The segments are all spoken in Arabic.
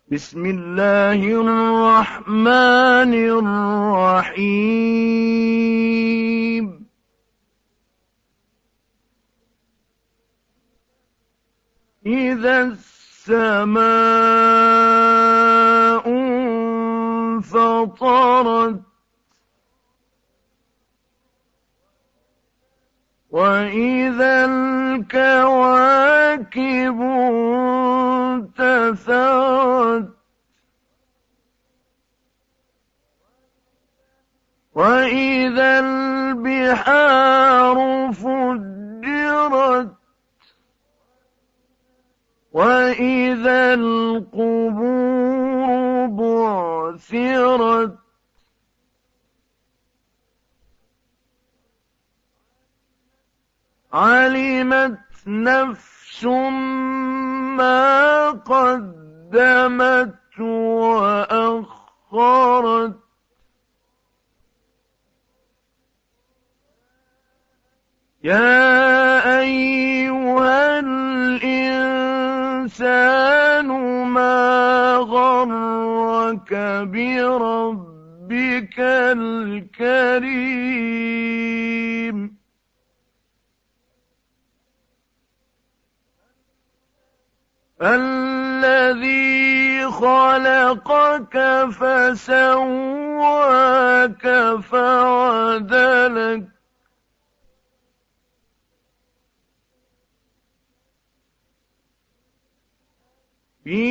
بسم الله الرحمن الرحيم إذا السماء انفطرت وإذا الكواكب انتثرت وإذا البحار فجرت وإذا القبور بعثرت علمت نفس ما قدمت وأخرت يا أيها الإنسان ما غرك بربك الكريم الذي خلقك فسواك فعدلك في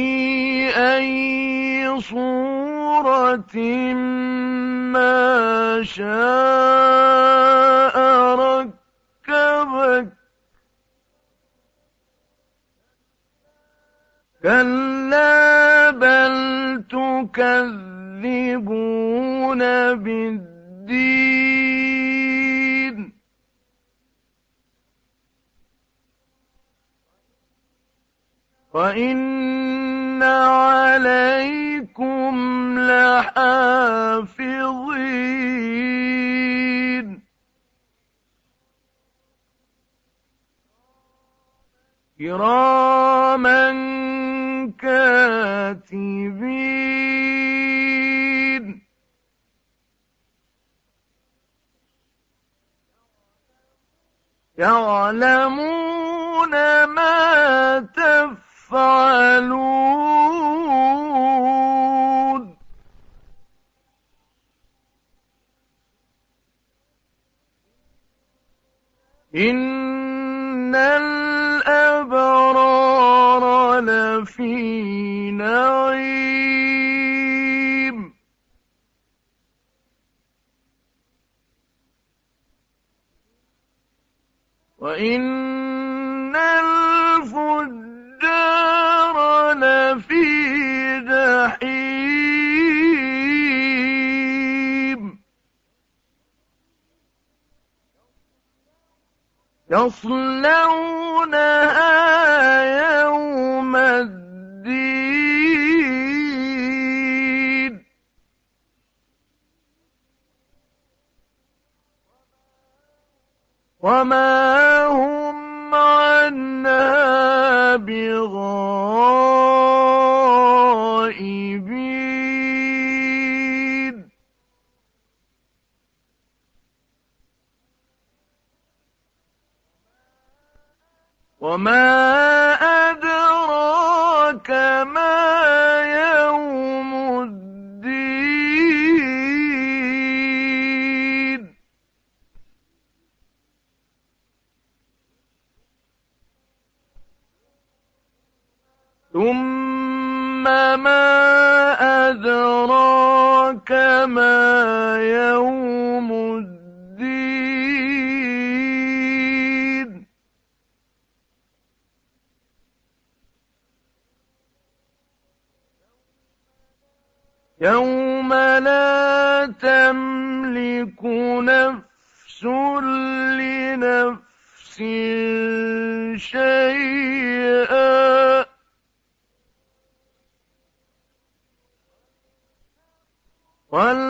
أي صورة ما شاء ركبك كلا بل تكذبون بالدين وإن عليكم لحافظين كراما كاتبين يعلمون ما تفعلون إن الأبرار لفي نعيم وإن الفجار لفي جحيم يصلونها يوم الدين وما هم عنها بغائبين وما أدراك ما يوم الدين ثم ما أدراك ما يوم الدين يوم لا تملك نفس لنفس شيئا ولا